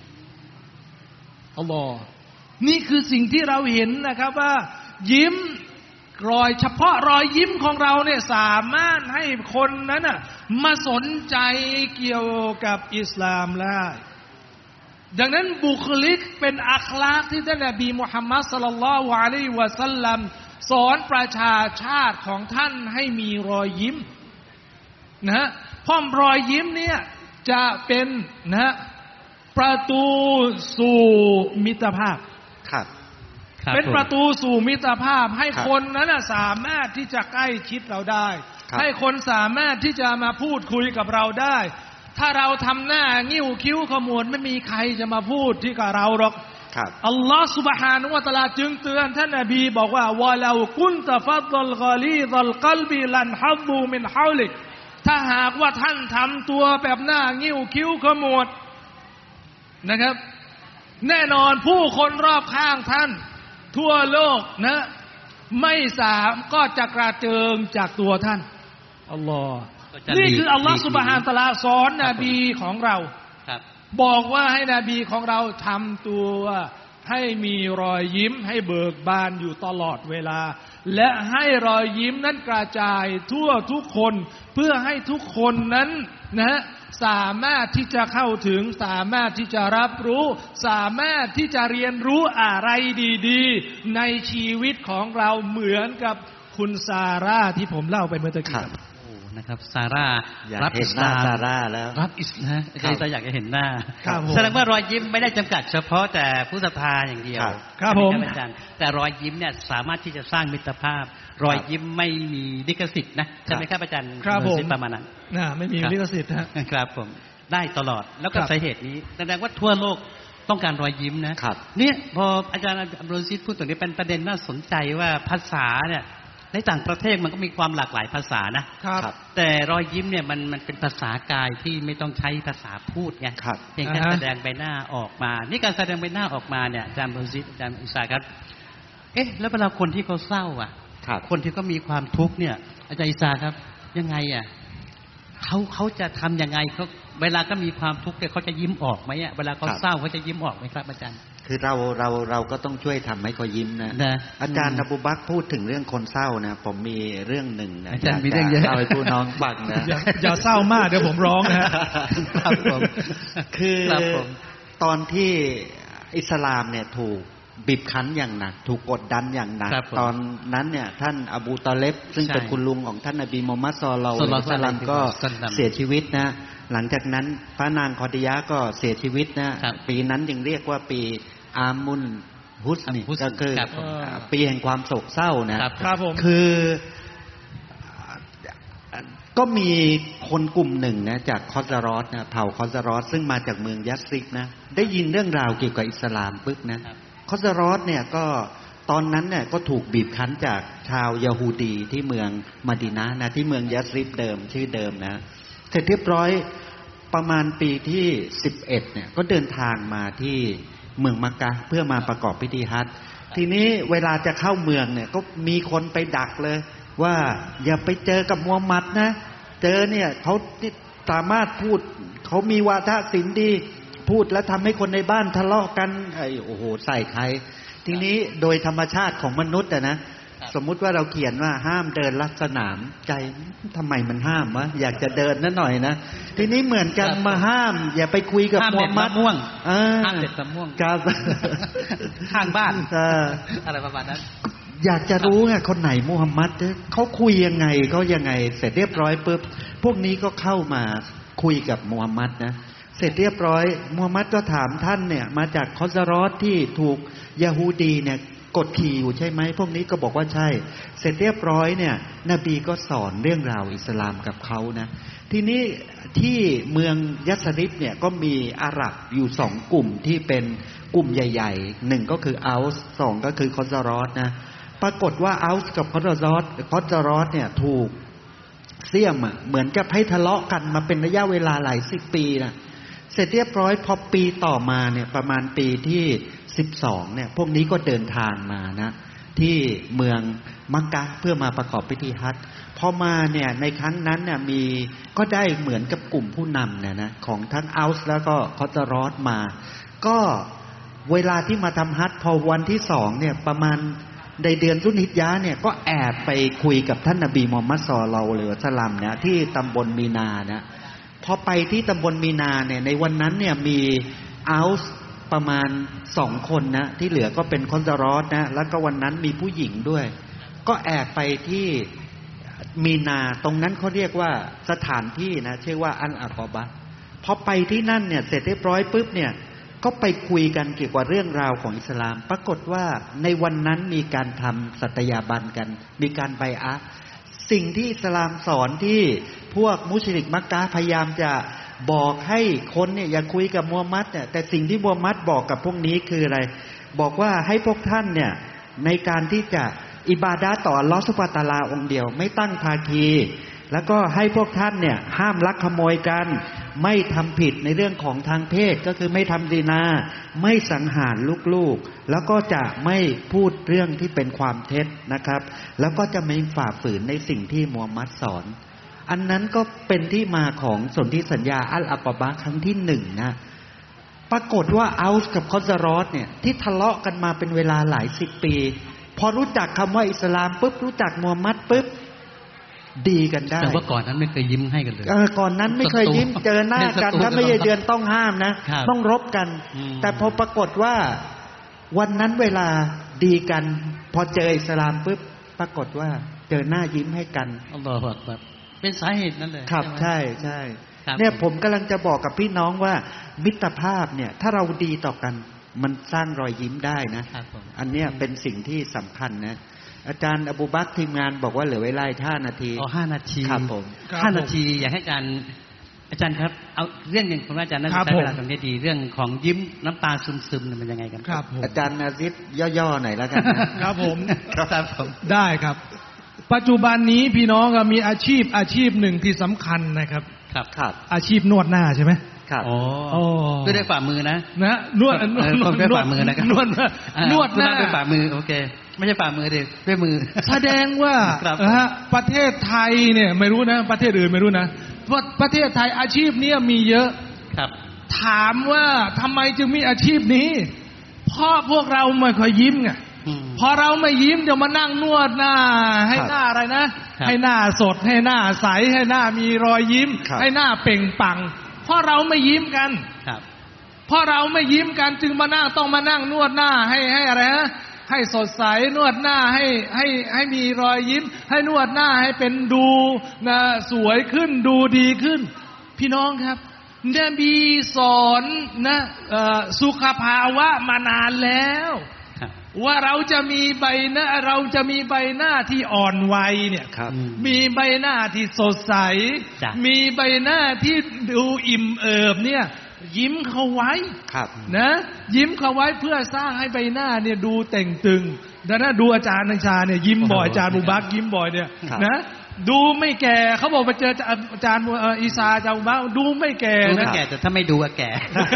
อัลลอฮ์นี่คือสิ่งที่เราเห็นนะครับว่ายิ้มเฉพาะรอยยิ้มของเราเนี่ยสามารถให้คนนั้นน่ะมาสนใจเกี่ยวกับอิสลามได้ดังนั้นบุคลิกเป็นอัคลากที่ท่านนบีมุฮัมมัดศ็อลลัลลอฮุอะลัยฮิวะซัลลัมสอนประชาชาติของท่านให้มีรอยยิ้มนะเพราะรอยยิ้มเนี่ยจะเป็นนะประตูสู่มิตรภาพครับเป็นประตูสู่มิตรภาพให้คนนั้นสามารถที่จะใกล้ชิดเราได้ให้คนสามารถที่จะมาพูดคุยกับเราได้ถ้าเราทำหน้างิ้วคิ้วขมวดไม่มีใครจะมาพูดที่กับเราหรอกอัลลอฮฺซุบฮานะฮูวะตะอาลาจึงเตือนท่านนบีบอกว่าวะลากุนตะฟัดลกอลีซัลกัลบิลันฮัดูมินฮาวลิกถ้าหากว่าท่านทำตัวแบบหน้างิ้วคิ้วขมวดนะครับแน่นอนผู้คนรอบข้างท่านทั่วโลกนะไม่สามก็จะกระเจิงจากตัวท่านอัลลอฮ์นี่คืออัลลอฮ์ซุบฮานะฮูวะตะอาลาสอนนบีของเราบอกว่าให้นบีของเราทำตัวให้มีรอยยิ้มให้เบิกบานอยู่ตลอดเวลาและให้รอยยิ้มนั้นกระจายทั่วทุกคนเพื่อให้ทุกคนนั้นนะสามารถที่จะเข้าถึงสามารถที่จะรับรู้สามารถที่จะเรียนรู้อะไรดีๆในชีวิตของเราเหมือนกับคุณซาร่าที่ผมเล่าไปเมื่อตะกี้นะครับซาร่ารับอิสลามซาร่าแล้วรับอิสลามใครจะอยากจะเห็นหน้าแสดงว่ารอยยิ้มไม่ได้จำกัดเฉพาะแต่ผู้ศรัทธาอย่างเดียวครับผมแต่รอยยิ้มเนี่ยสามารถที่จะสร้างมิตรภาพรอยยิ้มไม่มีลิขสิทธิ์นะใช่ไหมครับอาจารย์ครับผมประมาณนั้นไม่มีลิขสิทธิ์ครับผมได้ตลอดแล้วก็สาเหตุนี้แสดงว่าทั่วโลกต้องการรอยยิ้มนะเนี่ยพออาจารย์อับดุลซีดพูดตรงนี้เป็นประเด็นน่าสนใจว่าภาษาเนี่ยในต่างประเทศมันก็มีความหลากหลายภาษานะครับแต่รอยยิ้มเนี่ยมันเป็นภาษากายที่ไม่ต้องใช้ภาษาพูดไงเพียงแค่แสดงใบหน้าออกมานี่การแสดงใบหน้าออกมาเนี่ยอาจารย์อับดุลซีดอาจารย์อิสาครับแล้วเวลาคนที่เขาเศร้าคนที่เขามีความทุกข์เนี่ยอาจารย์อิสาครับยังไงเขาจะทำยังไงเขาเวลาก็มีความทุกข์เขาจะยิ้มออกไหมเวลาเขาเศร้าเขาจะยิ้มออกไหมครับอาจารย์คือเราก็ต้องช่วยทำให้เขายิ้มนะอาจารย์อบูบักรพูดถึงเรื่องคนเศร้านะผมมีเรื่องหนึ่งนะอาจารย์มีเรื่องเยอะเล่าให้ผู้น้องฟังนะอย่าเศร้ามากเดี๋ยวผมร้องนะครับผมคือตอนที่อิสลามเนี่ยถูกบีบคั้นอย่างหนักถูกกดดันอย่างหนักตอนนั้นเนี่ยท่านอบูตอเลบซึ่งเป็นคุณลุงของท่านนบีมุฮัมมัดศ็อลลัลลอฮุอะลัยฮิวะซัลลัมก็เสียชีวิตนะหลังจากนั้นพระนางคอดียะห์ก็เสียชีวิตนะปีนั้นจึงเรียกว่าปีอามุลฮุสนีก็คือปีแห่งความโศกเศร้านะคือก็มีคนกลุ่มหนึ่งนะจากคอซารอสนะเผ่าคอซารอสซึ่งมาจากเมืองยัสริบนะได้ยินเรื่องราวเกี่ยวกับอิสลามปึ๊บนะคอซารอสเนี่ยก็ตอนนั้นเนี่ยก็ถูกบีบคั้นจากชาวยะฮูดีที่เมืองมะดีนะห์นะที่เมืองยัสริบเดิมชื่อเดิมนะเสร็จเรียบร้อยประมาณปีที่11เนี่ยก็เดินทางมาที่เมืองมักกะห์เพื่อมาประกอบพิธีฮัจญ์ทีนี้เวลาจะเข้าเมืองเนี่ยก็มีคนไปดักเลยว่าอย่าไปเจอกับมูฮัมหมัดนะเจอเนี่ยเขาสามารถพูดเขามีวาทศิลป์ดีพูดแล้วทำให้คนในบ้านทะเลาะกันโอ้โหใส่ใครทีนี้โดยธรรมชาติของมนุษย์นะสมมุติว่าเราเขียนว่าห้ามเดินลัดสนามใจทำไมมันห้ามวะอยากจะเดินนั่นหน่อยนะทีนี้เหมือนกันมาห้ามอย่าไปคุยกับมูฮัมหมัดห้ามเด็ดมะม่วงครับข้างบ้านอะไรประมาณนั้นอยากจะรู้ไงคนไหนมูฮัมหมัดเขาคุยยังไงเขายังไงเสร็จเรียบร้อยปุ๊บพวกนี้ก็เข้ามาคุยกับมูฮัมหมัดนะเสร็จเรียบร้อยมูฮัมหมัดก็ถามท่านเนี่ยมาจากคอซารอสที่ถูกยะฮูดีเนี่ยกดขี่อยู่ใช่ไหมพวกนี้ก็บอกว่าใช่เสร็จเรียบร้อยเนี่ยนบีก็สอนเรื่องราวอิสลามกับเขานะทีนี้ที่เมืองยัสริบเนี่ยก็มีอาหรับอยู่2กลุ่มที่เป็นกลุ่มใหญ่ๆหนึ่งก็คืออัลส์2ก็คือคอซารอสนะปรากฏว่าอัลส์กับคอซารอสเนี่ยถูกเสี่ยมเหมือนกับให้ทะเลาะกันมาเป็นระยะเวลาหลาย10 ปีนะเสร็จเรียบร้อยพอปีต่อมาเนี่ยประมาณปีที่12เนี่ยพวกนี้ก็เดินทางมานะที่เมืองมักกะห์เพื่อมาประกอบพิธีฮัจญ์พอมาเนี่ยในครั้งนั้นเนี่ยมีก็ได้เหมือนกับกลุ่มผู้นำเนี่ยนะของทั้งอัลส์แล้วก็คอซารอสมาก็เวลาที่มาทำฮัจญ์พอวันที่2เนี่ยประมาณในเดือนซุลฮิจญะห์เนี่ยก็แอบไปคุยกับท่านนบีมุฮัมมัดศ็อลลัลลอฮุอะลัยฮิวะซัลลัมเนี่ยที่ตำบลมีนานะพอไปที่ตำบลมีนาเนี่ยในวันนั้นเนี่ยมีอัลส์ประมาณ2 คนนะที่เหลือก็เป็นคอซารอสนะแล้วก็วันนั้นมีผู้หญิงด้วยก็แอบไปที่มีนาตรงนั้นเขาเรียกว่าสถานที่นะชื่อว่าอัลอะกอบะห์พอไปที่นั่นเนี่ยเสร็จเรียบร้อยปุ๊บเนี่ยก็ไปคุยกันเกี่ยวกับเรื่องราวของอิสลามปรากฏว่าในวันนั้นมีการทำสัตยาบันกันมีการไบอะห์สิ่งที่อิสลามสอนที่พวกมุชริกมักกะห์พยายามจะบอกให้คนเนี่ยอย่าคุยกับมูฮัมหมัดเนี่ยแต่สิ่งที่มูฮัมหมัดบอกกับพวกนี้คืออะไรบอกว่าให้พวกท่านเนี่ยในการที่จะอิบาดะห์ต่ออัลเลาะห์ซุบฮานะฮูวะตะอาลาองค์เดียวไม่ตั้งภาคีแล้วก็ให้พวกท่านเนี่ยห้ามลักขโมยกันไม่ทำผิดในเรื่องของทางเพศก็คือไม่ทำซินาไม่สังหารลูกๆแล้วก็จะไม่พูดเรื่องที่เป็นความเท็จนะครับแล้วก็จะไม่ฝ่าฝืนในสิ่งที่มูฮัมหมัดสอนอันนั้นก็เป็นที่มาของสนธิสัญญาอัลอาฏบะห์ครั้งที่1นะปรากฏว่าเอาส์กับคอซารอสเนี่ยที่ทะเลาะกันมาเป็นเวลาหลาย10 ปีพอรู้จักคำว่าอิสลามปุ๊บรู้จักมูฮัมหมัดปุ๊บดีกันได้แต่ว่าก่อนนั้นไม่เคยยิ้มให้กันเลยก่อนนั้นไม่เคยยิ้มเจอหน้ากันถ้าไม่ใช่เดือนต้องห้ามนะต้องรบกันแต่พอปรากฏว่าวันนั้นเวลาดีกันพอเจออิสลามปุ๊บปรากฏว่าเจอหน้ายิ้มให้กันอัลลอฮฺอักบัรเป็นสาเหตุนั่นเลยครับใช่ใช่เนี่ยผมกำลังจะบอกกับพี่น้องว่ามิตรภาพเนี่ยถ้าเราดีต่อกันมันสร้างรอยยิ้มได้นะอันเนี้ยเป็นสิ่งที่สำคัญนะอาจารย์อบูบักรทีมงานบอกว่าเหลือเวลา5 นาที 5 นาทีครับผม 5 นาทีอยากให้อาจารย์ครับเอาเรื่องหนึ่งผมว่าอาจารย์น่าจะใช้เวลาตรงนี้ดีเรื่องของยิ้มน้ำตาซึมๆมันยังไงกันครับอาจารย์นาซิดย่อๆหน่อยแล้วกันครับผมครับผมได้ครับปัจจุบันนี้พี่น้องมีอาชีพหนึ่งที่สำคัญนะครับครับอาชีพนวดหน้าใช่ไหมครับด้วยฝ่ามือนะนวดด้วยฝ่ามือนะครับนวดหน้าด้วยฝ่ามือโอเคไม่ใช่ฝ่ามือดิด้วยมือแสดงว่าประเทศไทยเนี่ยไม่รู้นะประเทศอื่นไม่รู้นะว่าประเทศไทยอาชีพนี้มีเยอะครับถามว่าทำไมจึงมีอาชีพนี้เพราะพวกเราไม่ค่อยยิ้มไงพอเราไม่ยิ้มจะมานั่งนวดหน้าให้หน้าอะไรนะให้หน้าสดให้หน้าใสให้หน้ามีรอยยิ้มให้หน้าเปล่งปลั่งเพราะเราไม่ยิ้มกันเพราะเราไม่ยิ้มกันจึงมานั่งต้องมานั่งนวดหน้าให้อะไรฮะให้สดใสนวดหน้าให้มีรอยยิ้มให้นวดหน้าให้เป็นดูนะสวยขึ้นดูดีขึ้นพี่น้องครับนบีสอนนะสุขภาวะมานานแล้วว่าเราจะมีใบหน้าที่อ่อนวัยเนี่ยมีใบหน้าที่สดใสมีใบหน้าที่ดูอิ่มเอิบเนี่ยยิ้มเข้าไว้นะยิ้มเข้าไว้เพื่อสร้างให้ใบหน้าเนี่ยดูเต่งตึงดังนั้นดูอาจารย์นังชาเนี่ยยิ้มบ่อยอาจารย์มุบักยิ้มบ่อยเนี่ยนะดูไม่แก่เขาบอกไปเจออาจารย์อีซาอาจารย์มุบักดูไม่แก่นะดูไม่แก่แต่ถ้าไม่ดูก็แก่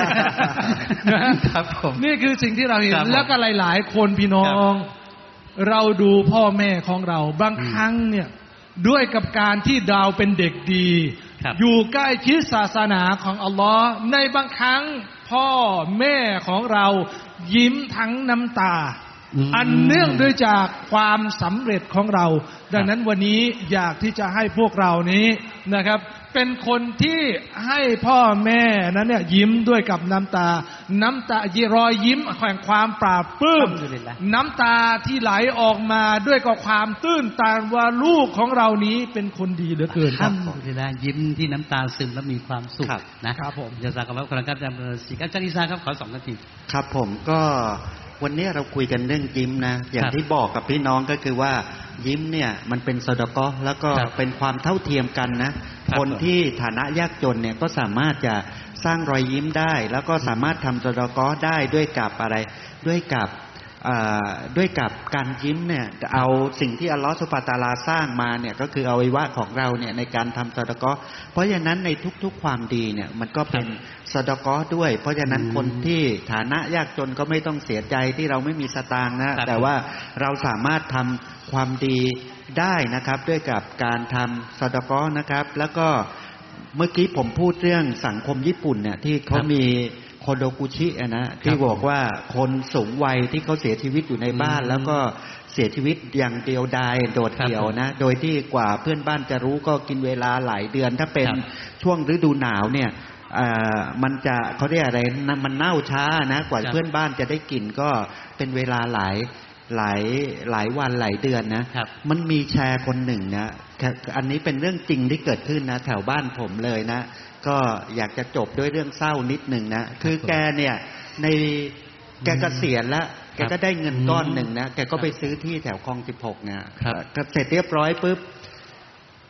ครับผมนี่คือสิ่งที่เราเห็นแล้วก็หลายๆคนพี่น้องเราดูพ่อแม่ของเราบางครั้งเนี่ยด้วยกับการที่เราเป็นเด็กดีอยู่ใกล้ชิดศาสนาของอัลลอฮ์ในบางครั้งพ่อแม่ของเรายิ้มทั้งน้ำตาอันเนื่องด้วยจากความสำเร็จของเราดังนั้นวันนี้อยากที่จะให้พวกเรานี้นะครับเป็นคนที่ให้พ่อแม่นั้นเนี่ยยิ้มด้วยกับน้ำตารอยยิ้มแห่งความปราบปลื้มน้ำตาที่ไหลออกมาด้วยกับความตื้นตันว่าลูกของเรานี้เป็นคนดีเหลือเกินครับเวลายิ้มที่น้ำตาซึมแล้วมีความสุขนะครับผมจะสักคำว่าคนละครับอาจารย์ศิกอาจารย์นิสาครับขอ2 นาทีครับผมก็วันนี้เราคุยกันเรื่องยิ้มนะอย่างที่บอกกับพี่น้องก็คือว่ายิ้มเนี่ยมันเป็นซอดาเกาะห์แล้วก็เป็นความเท่าเทียมกันนะคนที่ฐานะยากจนเนี่ยก็สามารถจะสร้างรอยยิ้มได้แล้วก็สามารถทำซอดาเกาะห์ได้ด้วยกับอะไรด้วยกับการยิ้มเนี่ยเอาสิ่งที่อัลลอฮฺซุบฮานะฮูวะตะอาลาสร้างมาเนี่ยก็คืออวัยวะของเราเนี่ยในการทำซอดาเกาะห์เพราะฉะนั้นในทุกๆความดีเนี่ยมันก็เป็นซอดาเกาะห์ด้วยเพราะฉะนั้นคนที่ฐานะยากจนก็ไม่ต้องเสียใจที่เราไม่มีสตางค์นะแต่ว่าเราสามารถทำความดีได้นะครับด้วยกับการทำซอดาเกาะห์นะครับแล้วก็เมื่อกี้ผมพูดเรื่องสังคมญี่ปุ่นเนี่ยที่เขามีโคโดกุชินะที่บอกว่าคนสูงวัยที่เขาเสียชีวิตอยู่ในบ้านแล้วก็เสียชีวิตอย่างเดียวดายโดดเดี่ยวนะโดยที่กว่าเพื่อนบ้านจะรู้ก็กินเวลาหลายเดือนถ้าเป็นช่วงฤดูหนาวเนี่ยมันจะเขาเรียกอะไรมันเน่าช้านะกว่าเพื่อนบ้านจะได้กินก็เป็นเวลาหลายวันหลายเดือนนะมันมีแชร์คนหนึ่งนะอันนี้เป็นเรื่องจริงที่เกิดขึ้นนะแถวบ้านผมเลยนะก็อยากจะจบด้วยเรื่องเศร้านิดหนึ่งนะคือแกเนี่ยแกเกษียณแล้วแกก็ได้เงินก้อนหนึ่งนะแกก็ไปซื้อที่แถวคลอง16เนี่ยเสร็จเรียบร้อยปุ๊บ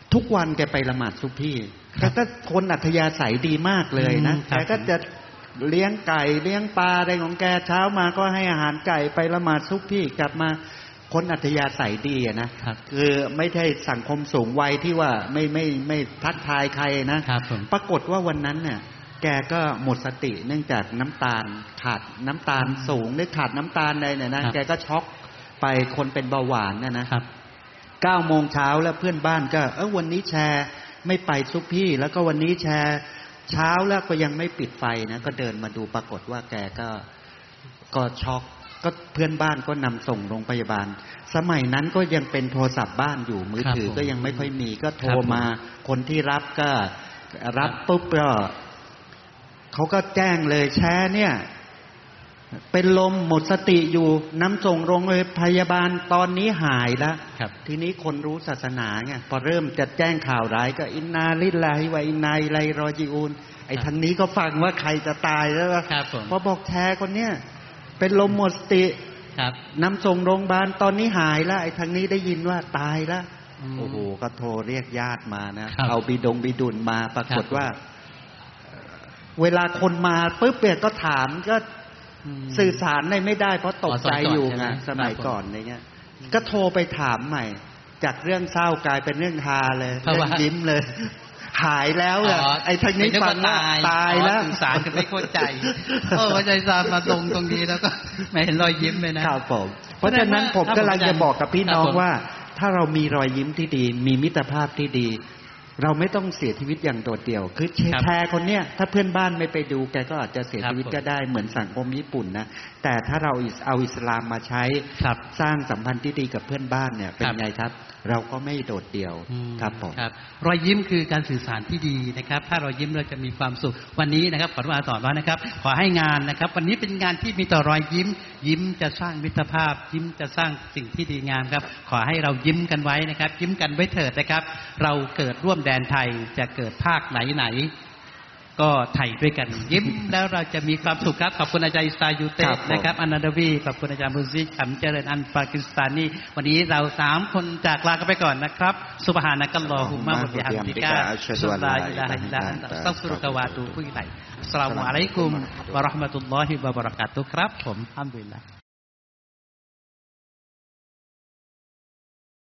ทุกวันแกไปละหมาดซุบพี่แกก็คนอัธยาศัยดีมากเลยนะแกก็จะเลี้ยงไก่เลี้ยงปลาอะไรของแกเช้ามาก็ให้อาหารไก่ไปละหมาดซุบพี่กลับมาคนอัธยาศัยดีนะคือไม่ใช่สังคมสูงวัยที่ว่าไม่ทักทายใครนะปรากฏว่าวันนั้นเนี่ยแกก็หมดสติเนื่องจากน้ำตาลขาดน้ำตาลสูงหรือขาดน้ำตาลอะไรเนี่ยนะแกก็ช็อกไปคนเป็นเบาหวานนะ9 โมงเช้าแล้วเพื่อนบ้านก็วันนี้แชร์ไม่ไปซุปพี่แล้วก็วันนี้แชร์เช้าแล้วก็ยังไม่ปิดไฟนะก็เดินมาดูปรากฏว่าแกก็ช็อกก็เพื่อนบ้านก็นำส่งโรงพยาบาลสมัยนั้นก็ยังเป็นโทรศัพท์บ้านอยู่มือถือก็ยังไม่ค่อยมีก็โทรมาคนที่รับก็รับปุ๊บก็เขาก็แจ้งเลยแชร์เนี่ยเป็นลมหมดสติอยู่นำส่งโรงพยาบาลตอนนี้หายแล้วทีนี้คนรู้ศาสนาไงพอเริ่มจะแจ้งข่าวร้ายก็อินนาลิลลาฮิวะอินนาอิลัยรอญิอูนไอ้ทางนี้ก็ฟังว่าใครจะตายแล้วพอบอกแชร์คนเนี้ยเป็นลมหมดสตินำส่งโรงพยาบาลตอนนี้หายแล้วไอ้ทางนี้ได้ยินว่าตายแล้วโอ้โหก็โทรเรียกญาติมานะเอาบิดุลมาปรากฏว่าเวลาคนมาปุ๊บเนี่ยก็ถามก็สื่อสารไม่ได้เพราะตกใจอยู่ไงสมัยก่อนอะไรเงี้ยก็โทรไปถามใหม่จากเรื่องเศร้ากลายเป็นเรื่องฮาเลยเรื่องยิ้มเลยหายแล้วอ่ะไอ้ทางนี้ฟังว่าตายแล้วสื่อสารกันไม่เข้าใจใจซามาตรงนี้แล้วก็ไม่เห็นรอยยิ้มเลยนะครับผมเพราะฉะนั้นผมกำลังจะบอกกับพี่น้องว่าถ้าเรามีรอยยิ้มที่ดีมีมิตรภาพที่ดีเราไม่ต้องเสียชีวิตอย่างโดดเดี่ยวคือแชร์คนเนี้ยถ้าเพื่อนบ้านไม่ไปดูแกก็อาจจะเสียชีวิตก็ได้เหมือนสังคมญี่ปุ่นนะแต่ถ้าเราเอาอิสลามมาใช้สร้างสัมพันธ์ที่ดีกับเพื่อนบ้านเนี่ยเป็นไงครับเราก็ไม่โดดเดี่ยวครับผมรอยยิ้มคือการสื่อสารที่ดีนะครับถ้าเรายิ้มเราจะมีความสุขวันนี้นะครับขอสอนว่านะครับขอให้งานนะครับวันนี้เป็นงานที่มีต่อรอยยิ้มยิ้มจะสร้างมิตรภาพยิ้มจะสร้างสิ่งที่ดีงามครับขอให้เรายิ้มกันไว้นะครับยิ้มกันไว้เถิดนะครับเราเกิดร่วมแดนไทยจะเกิดภาคไหนก็ไทยด้วยกันยิ้มแล้วเราจะมีความสุขครับขอบคุณอาจารย์อิสตายูเตะนะครับอนันดาวีขอบคุณอาจารย์มุซิกขำเจริญอันปากิสถานีวันนี้เรา3 คนจากลากันไปก่อนนะครับซุบฮานะกัลลอฮุมมะวะบิฮัมดิกะอัชฮะดุอัลลาอิลาฮะอิลลัลลอฮ์อัสตัฆฟิรุกะวะอะตูบุอิลัยอัสสลามุอะลัยกุมวะเราะห์มะตุลลอฮิวะบะเราะกาตุฮ์ครับผมอัลฮัมดุลิลลาห์